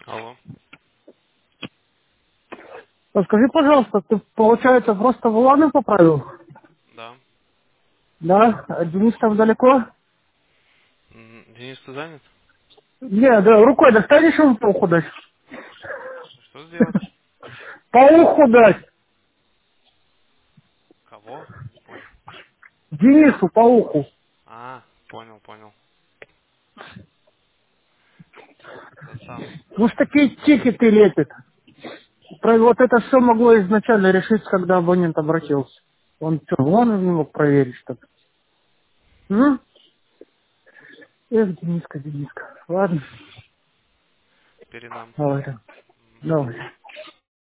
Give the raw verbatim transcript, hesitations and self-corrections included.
Алло. Скажи, пожалуйста, ты, получается, просто вуланы поправил? Да. Да? А Денис там далеко? М, Денис, ты занят? Не, да, рукой достанешь ему по уху дать? Что сделать? По уху дать! Кого? Не понял. Денису по уху. А, понял, понял. Тот самый. Ну, ж такие тикеты лепит. Про- Вот это все могло изначально решиться, когда абонент обратился. Он что, вон не мог проверить что-то. Ну, эх, Дениска, Дениска. Ладно, Передам. давай, да. Давай.